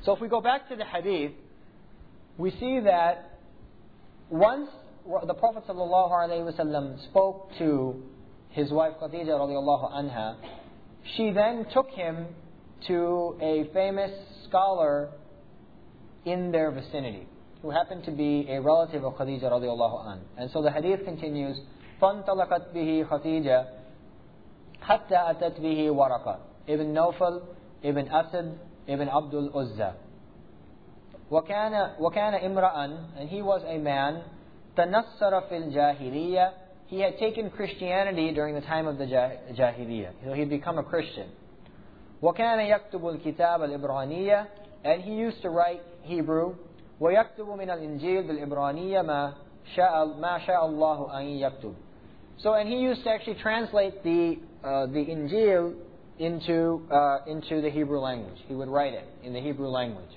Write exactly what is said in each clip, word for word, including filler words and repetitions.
So if we go back to the hadith, we see that once the Prophet ﷺ spoke to his wife Khadija radiallahu anha, she then took him to a famous scholar in their vicinity, who happened to be a relative of Khadija radiallahu anha. And so the hadith continues, فَانْطَلَقَتْ بِهِ خَدِيجَةٌ حَتَّى أَتَتْ بِهِ وَرَقَةٌ Ibn Nawfal, Ibn Asad, Ibn Abdul Uzza. وَكَانَ وَكَانَ إِمْرَأً And he was a man, تَنَصَّرَ فِي الْجَاهِلِيَّةِ He had taken Christianity during the time of the Jahiliyyah. So he had become a Christian. وَكَانَ يَكْتُبُ الْكِتَابَ الْإِبْرَانِيَّةِ And he used to write Hebrew. وَيَكْتُبُ مِنَ الْإِنْجِيلِ بِالْإِبْرَانِيَّةِ مَا شَاءَ مَا شَاءَ اللَّهُ أَنْ يَكْتُبُ So, and he used to actually translate the uh, the Injil into uh, into the Hebrew language. He would write it in the Hebrew language.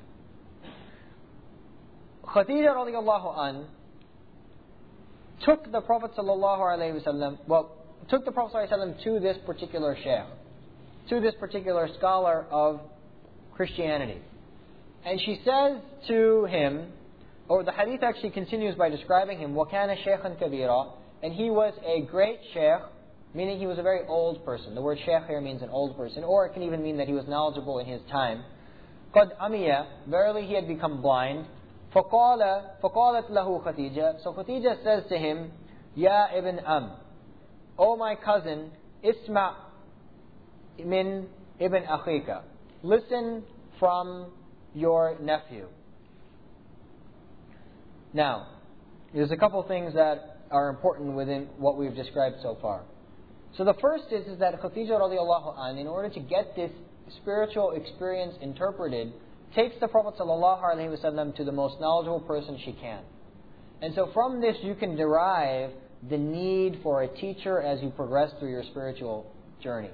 Khadija radiallahu an took the Prophet sallallahu alaihi wasallam, well, took the Prophet sallallahu alaihi wasallam to this particular sheikh, to this particular scholar of Christianity. And she says to him, or the hadith actually continues by describing him, وَكَانَ شَيْخًا كَبِيرًا And he was a great sheikh, meaning he was a very old person. The word sheikh here means an old person, or it can even mean that he was knowledgeable in his time. قَدْ أَمِيَ Verily he had become blind. فَقَالَ فَقَالَتْ لَهُ خَدِيجَةٌ So Khadija says to him, يَا ibn Am, O my cousin, isma' min ibn akhika, listen from your nephew. Now, there's a couple things that are important within what we've described so far. So the first is, is that Khadija radiallahu anha, in order to get this spiritual experience interpreted, takes the Prophet sallallahu alaihi wasallam to the most knowledgeable person she can. And so from this you can derive the need for a teacher as you progress through your spiritual journey.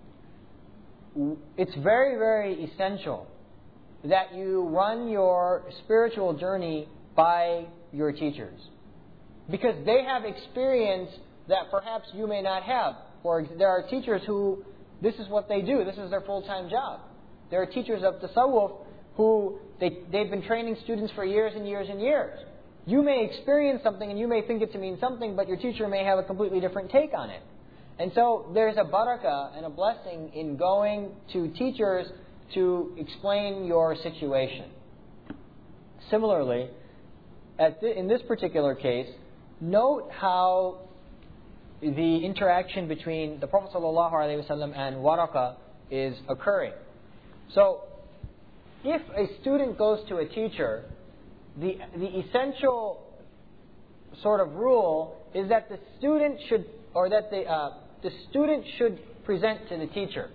It's very, very essential that you run your spiritual journey by your teachers, because they have experience that perhaps you may not have. For there are teachers who, this is what they do, this is their full-time job. There are teachers of tasawwuf who, they, they've been training students for years and years and years. You may experience something and you may think it to mean something, but your teacher may have a completely different take on it. And so there's a barakah and a blessing in going to teachers to explain your situation. Similarly, at th- in this particular case, note how the interaction between the Prophet ﷺ and Waraqa is occurring. So, if a student goes to a teacher, the the essential sort of rule is that the student should, or that the uh, the student should present to the teacher.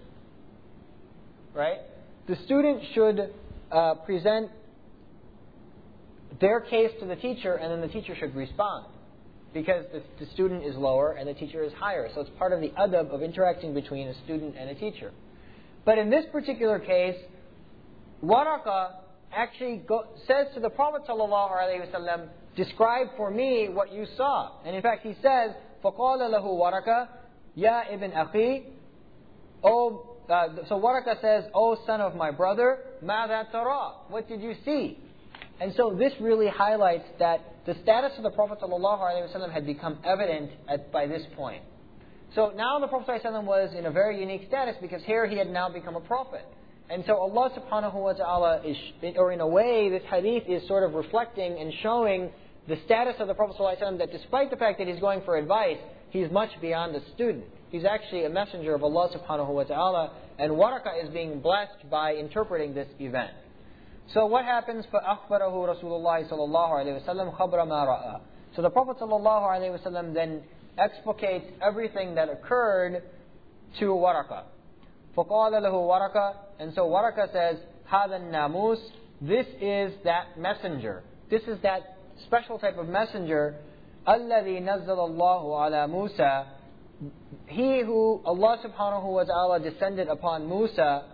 Right? The student should uh, present their case to the teacher, and then the teacher should respond, because the, the student is lower and the teacher is higher. So it's part of the adab of interacting between a student and a teacher. But in this particular case, Waraqa actually go, says to the Prophet ﷺ, describe for me what you saw. And in fact he says, فَقَالَ لَهُ وَرَقَ يَا ibn أَخِي O uh, So Waraqa says, O son of my brother, مَاذَا تَرَى What did you see? And so this really highlights that the status of the Prophet ﷺ had become evident at, by this point. So now the Prophet ﷺ was in a very unique status, because here he had now become a prophet. And so Allah subhanahu wa ta'ala is, or in a way this hadith is sort of reflecting and showing the status of the Prophet ﷺ, that despite the fact that he's going for advice, he's much beyond a student. He's actually a messenger of Allah subhanahu wa ta'ala, and Waraqa is being blessed by interpreting this event. So what happens? فَأَخْبَرَهُ رَسُولُ اللَّهِ صَلَى اللَّهُ عَلَيْهِ وَسَلَّمْ خَبْرَ مَا رَأَى So the Prophet صلى الله عليه وسلم then explicates everything that occurred to Waraqa. فَقَالَ لَهُ وَرَقَ And so Waraqa says, هَذَا النَّامُوس This is that messenger. This is that special type of messenger. الَّذِي نَزَّلَ اللَّهُ عَلَى مُوسَى He who Allah subhanahu wa ta'ala descended upon Musa.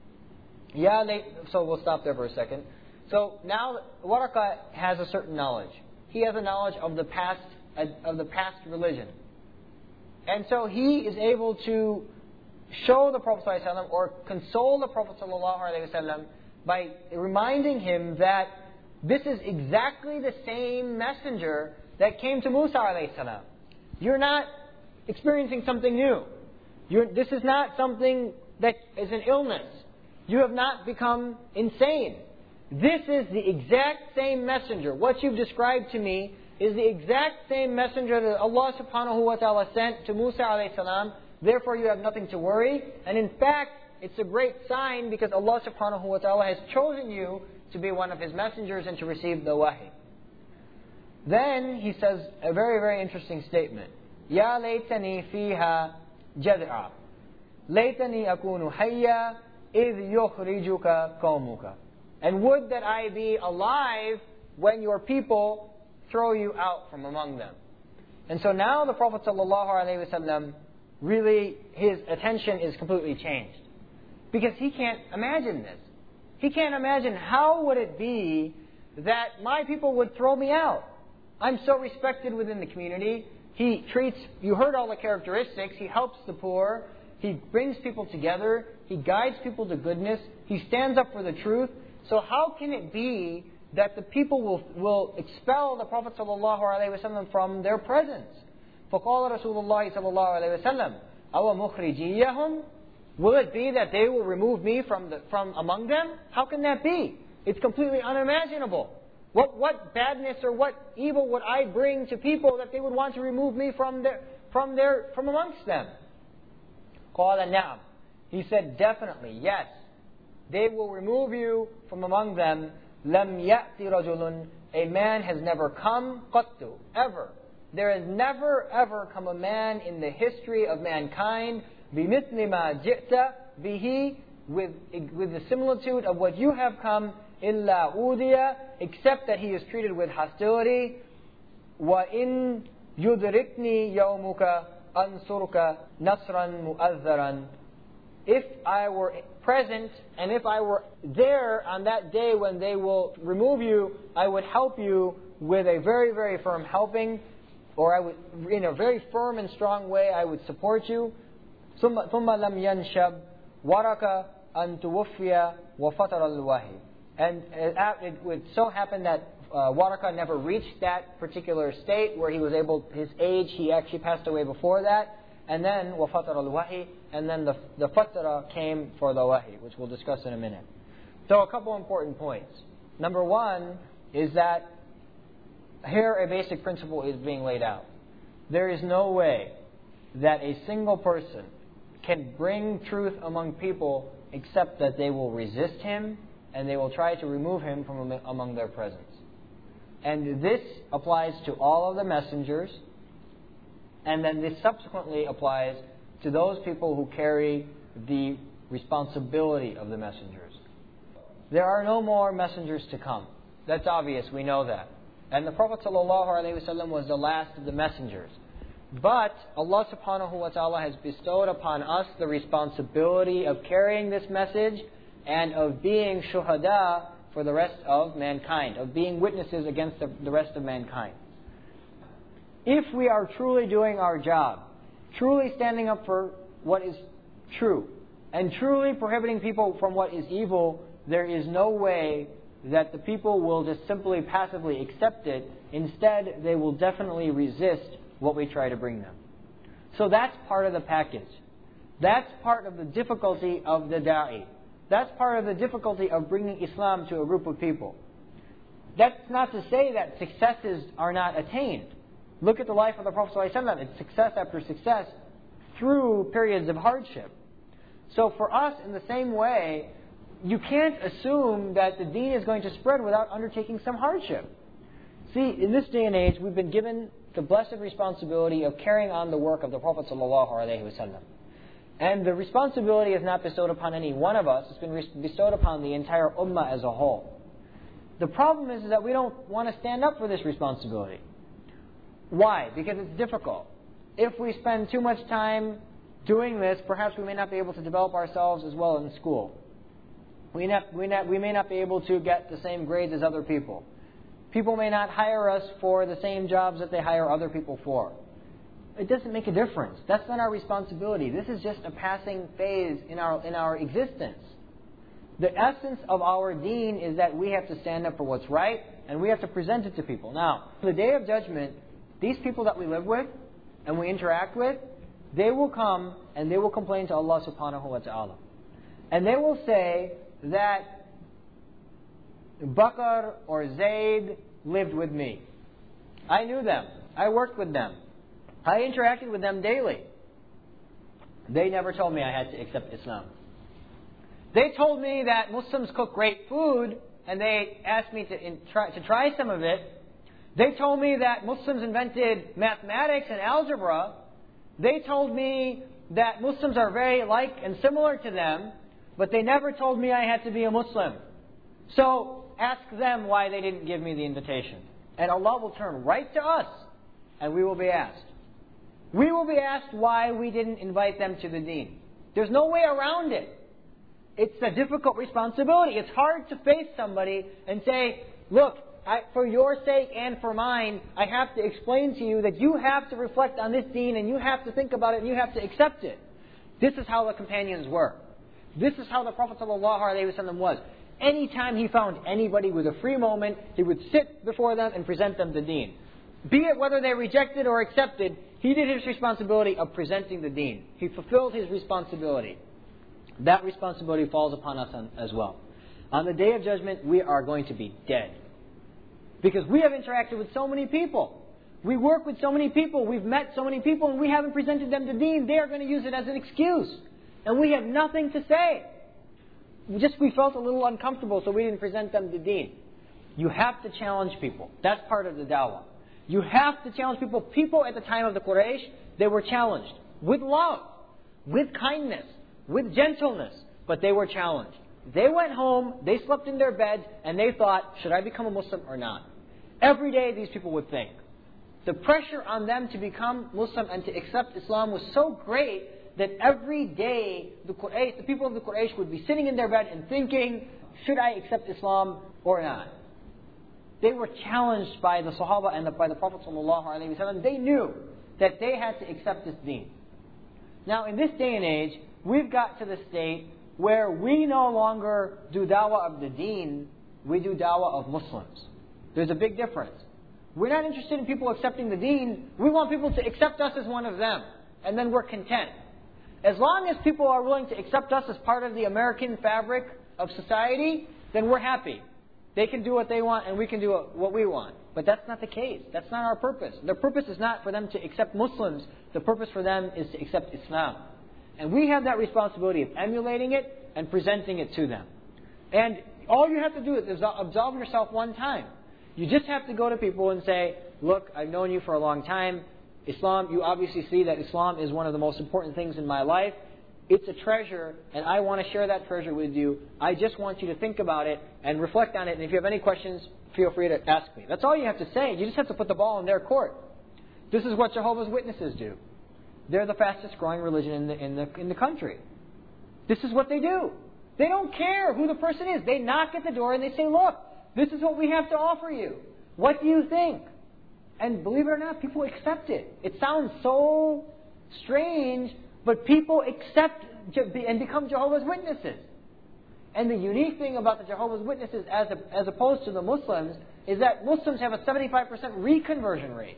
Ya late, so we'll stop there for a second. So now Waraqa has a certain knowledge. He has a knowledge of the past of the past religion, and so he is able to show the Prophet ﷺ or console the Prophet ﷺ by reminding him that this is exactly the same messenger that came to Musa alayhi salam. You're not experiencing something new. You're, this is not something that is an illness. You have not become insane. This is the exact same messenger. What you've described to me is the exact same messenger that Allah subhanahu wa ta'ala sent to Musa alayhi salam. Therefore you have nothing to worry. And in fact, it's a great sign because Allah subhanahu wa ta'ala has chosen you to be one of His messengers and to receive the wahi. Then he says a very, very interesting statement. Ya laytani fiha jad'a. Laytani akunu hayya idh yukhrijuka qawmuka. And would that I be alive when your people throw you out from among them. And so now the Prophet ﷺ, really, his attention is completely changed. Because he can't imagine this. He can't imagine how would it be that my people would throw me out. I'm so respected within the community. He treats, you heard all the characteristics, he helps the poor, he brings people together, he guides people to goodness, he stands up for the truth. So how can it be that the people will, will expel the Prophet ﷺ from their presence? فَقَالَ رَسُولُ اللَّهِ صَلَّى اللَّهُ عَلَيْهِ وَسَلَّمَ أَوَ مُخْرِجِيَّهُمْ. Will it be that they will remove me from the, from among them? How can that be? It's completely unimaginable. What what badness or what evil would I bring to people that they would want to remove me from their from their from amongst them? قَالَ نَعَمْ. He said, definitely, yes. They will remove you from among them. لَمْ يَأْتِ رَجُلٌ. A man has never come, قَطُّ, ever. There has never ever come a man in the history of mankind بِمِثْلِ مَا جِئْتَ بِهِ, with, with the similitude of what you have come, إِلَّا أُوذِيَ, except that he is treated with hostility. وَإِن يُدْرِكْنِي يَوْمُكَ أَنْصُرُكَ نَصْرًا مُؤَذَّرًا. If I were present and if I were there on that day when they will remove you, I would help you with a very, very firm helping, or I would, in a very firm and strong way, I would support you. ثم لم ينشب ورك أن توفي وفتر الوحي. And it would so happen that uh, Waraka never reached that particular state where he was able, his age, he actually passed away before that. And then وفتر الوحي, and then the the fatara came for the wahi, which we'll discuss in a minute. So a couple important points. Number one is that here a basic principle is being laid out. There is no way that a single person can bring truth among people except that they will resist him and they will try to remove him from among their presence. And this applies to all of the messengers, and then this subsequently applies to those people who carry the responsibility of the messengers. There are no more messengers to come. That's obvious, we know that. And the Prophet ﷺ was the last of the messengers. But Allah subhanahu wa ta'ala has bestowed upon us the responsibility of carrying this message and of being shuhada for the rest of mankind, of being witnesses against the, the rest of mankind. If we are truly doing our job, truly standing up for what is true, and truly prohibiting people from what is evil, there is no way that the people will just simply passively accept it. Instead, they will definitely resist what we try to bring them. So that's part of the package. That's part of the difficulty of the da'i. That's part of the difficulty of bringing Islam to a group of people. That's not to say that successes are not attained. Look at the life of the Prophet ﷺ. It's success after success through periods of hardship. So for us, in the same way, you can't assume that the deen is going to spread without undertaking some hardship. See, in this day and age, we've been given the blessed responsibility of carrying on the work of the Prophet ﷺ. And the responsibility is not bestowed upon any one of us, it's been bestowed upon the entire ummah as a whole. The problem is, is that we don't want to stand up for this responsibility. Why? Because it's difficult. If we spend too much time doing this, perhaps we may not be able to develop ourselves as well in school. We, not, we, not, we may not be able to get the same grades as other people. People may not hire us for the same jobs that they hire other people for. It doesn't make a difference. That's not our responsibility. This is just a passing phase in our in our existence. The essence of our deen is that we have to stand up for what's right, and we have to present it to people. Now, on the Day of Judgment, these people that we live with and we interact with, they will come and they will complain to Allah subhanahu wa ta'ala. And they will say that Bakr or Zayd lived with me. I knew them. I worked with them. I interacted with them daily. They never told me I had to accept Islam. They told me that Muslims cook great food, and they asked me to, in, try, to try some of it. They told me that Muslims invented mathematics and algebra. They told me that Muslims are very like and similar to them, but they never told me I had to be a Muslim. So ask them why they didn't give me the invitation. And Allah will turn right to us, and we will be asked. We will be asked why we didn't invite them to the deen. There's no way around it. It's a difficult responsibility. It's hard to face somebody and say, look, I, for your sake and for mine, I have to explain to you that you have to reflect on this deen and you have to think about it and you have to accept it. This is how the companions were. This is how the Prophet ﷺ was. Anytime he found anybody with a free moment, he would sit before them and present them the deen. Be it whether they rejected or accepted, he did his responsibility of presenting the deen. He fulfilled his responsibility. That responsibility falls upon us as well. On the Day of Judgment, we are going to be dead. Because we have interacted with so many people. We work with so many people. We've met so many people and we haven't presented them the deen. They are going to use it as an excuse. And we have nothing to say. Just we felt a little uncomfortable, so we didn't present them the deen. You have to challenge people. That's part of the dawah. You have to challenge people. People at the time of the Quraysh, they were challenged. With love. With kindness. With gentleness. But they were challenged. They went home, they slept in their beds, and they thought, should I become a Muslim or not? Every day these people would think. The pressure on them to become Muslim and to accept Islam was so great that every day the Quraysh, the people of the Quraysh would be sitting in their bed and thinking, should I accept Islam or not? They were challenged by the Sahaba and the, by the Prophet ﷺ. They knew that they had to accept this deen. Now in this day and age, we've got to the state where we no longer do dawah of the deen, we do dawah of Muslims. There's a big difference. We're not interested in people accepting the deen. We want people to accept us as one of them. And then we're content. As long as people are willing to accept us as part of the American fabric of society, then we're happy. They can do what they want and we can do what we want. But that's not the case. That's not our purpose. The purpose is not for them to accept Muslims. The purpose for them is to accept Islam. And we have that responsibility of emulating it and presenting it to them. And all you have to do is absolve yourself one time. You just have to go to people and say, look, I've known you for a long time. Islam, you obviously see that Islam is one of the most important things in my life. It's a treasure, and I want to share that treasure with you. I just want you to think about it and reflect on it. And if you have any questions, feel free to ask me. That's all you have to say. You just have to put the ball in their court. This is what Jehovah's Witnesses do. They're the fastest growing religion in the, in the, in the country. This is what they do. They don't care who the person is. They knock at the door and they say, look, this is what we have to offer you. What do you think? And believe it or not, people accept it. It sounds so strange, but people accept and become Jehovah's Witnesses. And the unique thing about the Jehovah's Witnesses as, a, as opposed to the Muslims is that Muslims have a seventy-five percent reconversion rate.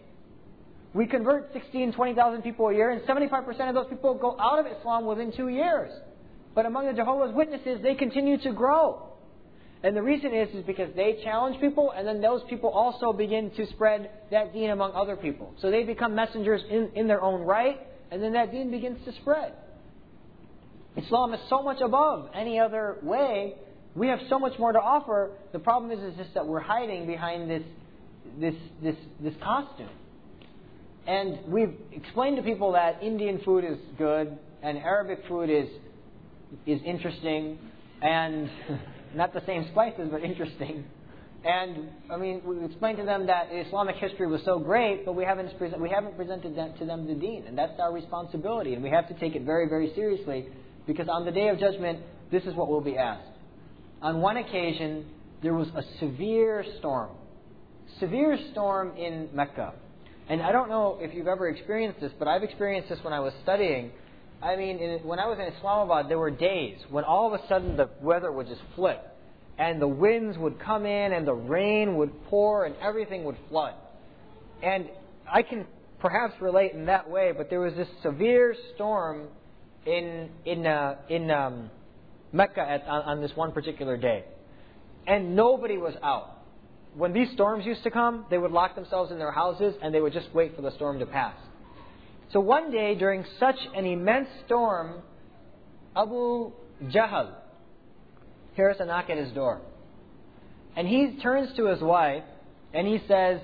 We convert sixteen, twenty thousand people a year, and seventy-five percent of those people go out of Islam within two years. But among the Jehovah's Witnesses, they continue to grow. And the reason is, is because they challenge people, and then those people also begin to spread that deen among other people. So they become messengers in, in their own right, and then that deen begins to spread. Islam is so much above any other way. We have so much more to offer. The problem is, is just that we're hiding behind this, this, this, this costume. And we've explained to people that Indian food is good, and Arabic food is is interesting, and not the same spices, but interesting. And I mean, we explained to them that Islamic history was so great, but we haven't we haven't presented that to them the deen, and that's our responsibility, and we have to take it very, very seriously, because on the Day of Judgment, this is what will be asked. On one occasion, there was a severe storm, severe storm in Mecca. And I don't know if you've ever experienced this, but I've experienced this when I was studying. I mean, in, when I was in Islamabad, there were days when all of a sudden the weather would just flip. And the winds would come in and the rain would pour and everything would flood. And I can perhaps relate in that way, but there was this severe storm in in uh, in um, Mecca at, on, on this one particular day. And nobody was out. When these storms used to come, they would lock themselves in their houses and they would just wait for the storm to pass. So one day, during such an immense storm, Abu Jahl hears a knock at his door. And he turns to his wife and he says,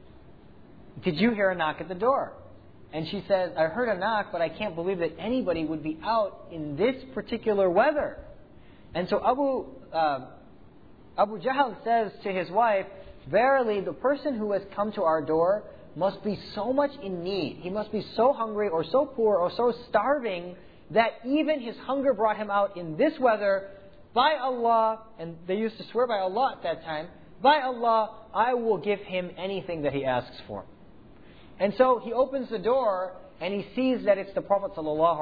"Did you hear a knock at the door?" And she says, "I heard a knock, but I can't believe that anybody would be out in this particular weather." And so Abu, uh, Abu Jahl says to his wife, "Verily, the person who has come to our door must be so much in need. He must be so hungry or so poor or so starving that even his hunger brought him out in this weather. By Allah," and they used to swear by Allah at that time, "by Allah, I will give him anything that he asks for." And so he opens the door and he sees that it's the Prophet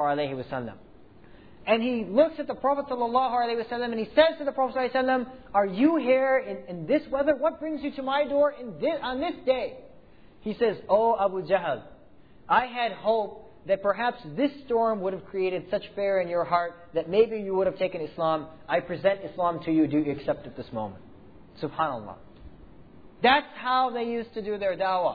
ﷺ. And he looks at the Prophet ﷺ and he says to the Prophet ﷺ, "Are you here in, in this weather? What brings you to my door in this, on this day?" He says, "Oh Abu Jahl, I had hoped that perhaps this storm would have created such fear in your heart that maybe you would have taken Islam. I present Islam to you. Do you accept it this moment?" Subhanallah. That's how they used to do their dawah.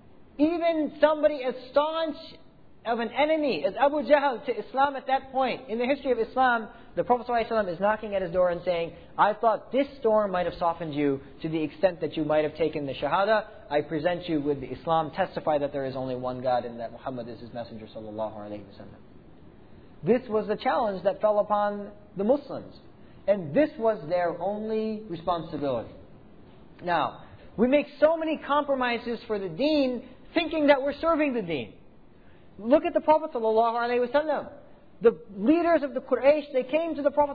Even somebody as staunch of an enemy as Abu Jahl to Islam at that point, in the history of Islam, the Prophet ﷺ is knocking at his door and saying, "I thought this storm might have softened you to the extent that you might have taken the Shahada. I present you with the Islam, testify that there is only one God and that Muhammad is his messenger sallallahu alaihi wasallam." This was the challenge that fell upon the Muslims. And this was their only responsibility. Now, we make so many compromises for the deen, thinking that we're serving the deen. Look at the Prophet ﷺ. The leaders of the Quraysh, they came to the Prophet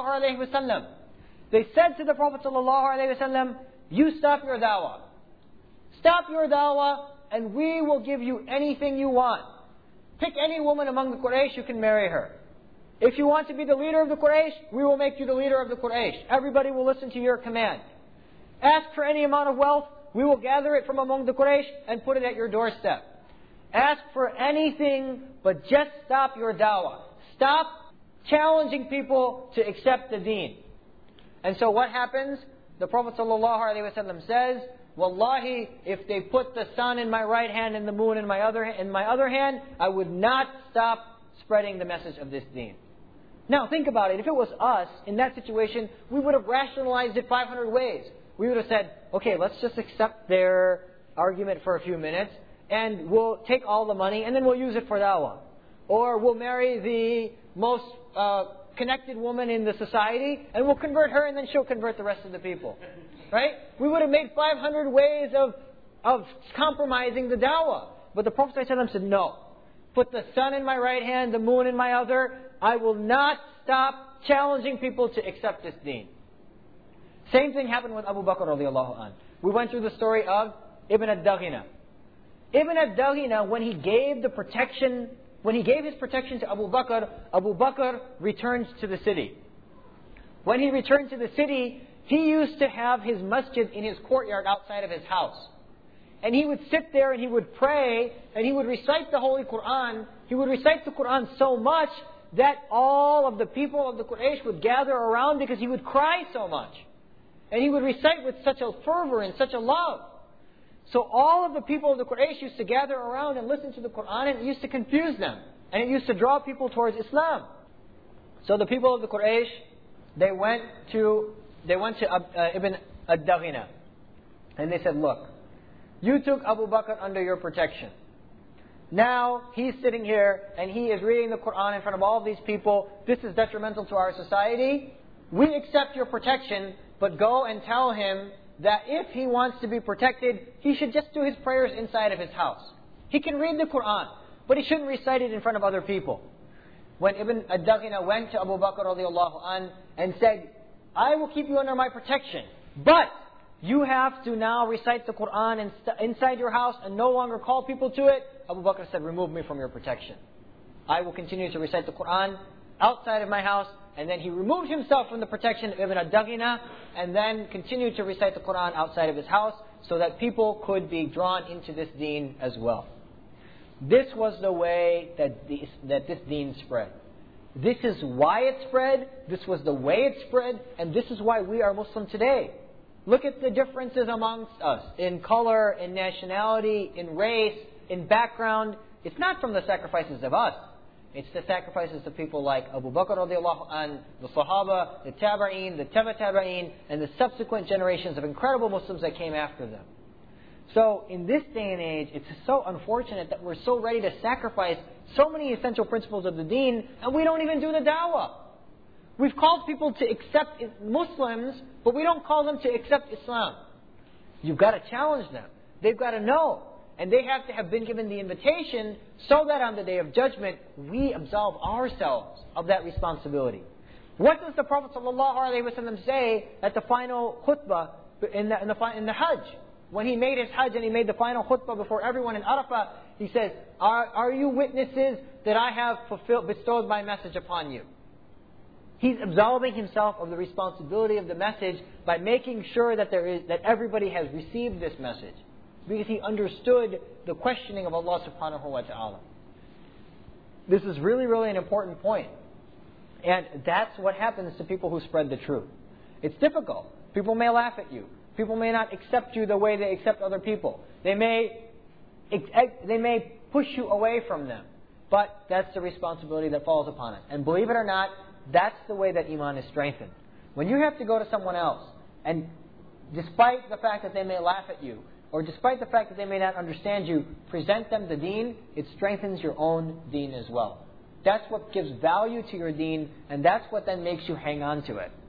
ﷺ. They said to the Prophet ﷺ, "You stop your da'wah. Stop your da'wah and we will give you anything you want. Pick any woman among the Quraysh, you can marry her. If you want to be the leader of the Quraysh, we will make you the leader of the Quraysh. Everybody will listen to your command. Ask for any amount of wealth, we will gather it from among the Quraysh and put it at your doorstep. Ask for anything, but just stop your da'wah. Stop challenging people to accept the deen." And so what happens? The Prophet ﷺ says, "Wallahi, if they put the sun in my right hand and the moon in my other in my other hand, I would not stop spreading the message of this deen." Now think about it. If it was us in that situation, we would have rationalized it five hundred ways. We would have said, "Okay, let's just accept their argument for a few minutes, and we'll take all the money, and then we'll use it for da'wah. Or we'll marry the most uh, connected woman in the society, and we'll convert her, and then she'll convert the rest of the people." Right? We would have made five hundred ways of, of compromising the da'wah. But the Prophet ﷺ said, "No. Put the sun in my right hand, the moon in my other. I will not stop challenging people to accept this deen." Same thing happened with Abu Bakr radiallahu anh. We went through the story of Ibn ad-Daghina. Ibn ad-Daghina, when he gave the protection, when he gave his protection to Abu Bakr, Abu Bakr returned to the city. When he returned to the city, he used to have his masjid in his courtyard outside of his house. And he would sit there and he would pray and he would recite the Holy Quran. He would recite the Quran so much that all of the people of the Quraysh would gather around because he would cry so much. And he would recite with such a fervor and such a love. So all of the people of the Quraysh used to gather around and listen to the Quran, and it used to confuse them. And it used to draw people towards Islam. So the people of the Quraysh, they went to they went to uh, Ibn ad-Daghina. And they said, "Look, you took Abu Bakr under your protection. Now he's sitting here and he is reading the Quran in front of all of these people. This is detrimental to our society. We accept your protection, but go and tell him that if he wants to be protected, he should just do his prayers inside of his house. He can read the Quran, but he shouldn't recite it in front of other people." When Ibn ad-Daghina went to Abu Bakr radiallahu anh and said, "I will keep you under my protection, but you have to now recite the Quran in inside your house and no longer call people to it," Abu Bakr said, "Remove me from your protection. I will continue to recite the Quran outside of my house. And then he removed himself from the protection of Ibn ad-Daghina and then continued to recite the Quran outside of his house so that people could be drawn into this deen as well. This was the way that, the, that this deen spread. This is why it spread, this was the way it spread, and this is why we are Muslim today. Look at the differences amongst us in color, in nationality, in race, in background. It's not from the sacrifices of us. It's the sacrifices of people like Abu Bakr radiallahu anh, the Sahaba, the Tabi'een, the Taba Tabi'een, and the subsequent generations of incredible Muslims that came after them. So in this day and age, it's so unfortunate that we're so ready to sacrifice so many essential principles of the deen, and we don't even do the da'wah. We've called people to accept Muslims, but we don't call them to accept Islam. You've got to challenge them. They've got to know. And they have to have been given the invitation so that on the Day of Judgment, we absolve ourselves of that responsibility. What does the Prophet ﷺ say at the final khutbah in the, in the, in the Hajj? When he made his Hajj and he made the final khutbah before everyone in Arafah, he says, are, are you witnesses that I have fulfilled, bestowed my message upon you? He's absolving himself of the responsibility of the message by making sure that there is that everybody has received this message. Because he understood the questioning of Allah subhanahu wa ta'ala. This is really, really an important point. And that's what happens to people who spread the truth. It's difficult. People may laugh at you. People may not accept you the way they accept other people. They may, they may push you away from them. But that's the responsibility that falls upon us. And believe it or not, that's the way that Iman is strengthened. When you have to go to someone else, and despite the fact that they may laugh at you, or despite the fact that they may not understand you, present them the deen, it strengthens your own deen as well. That's what gives value to your deen, and that's what then makes you hang on to it.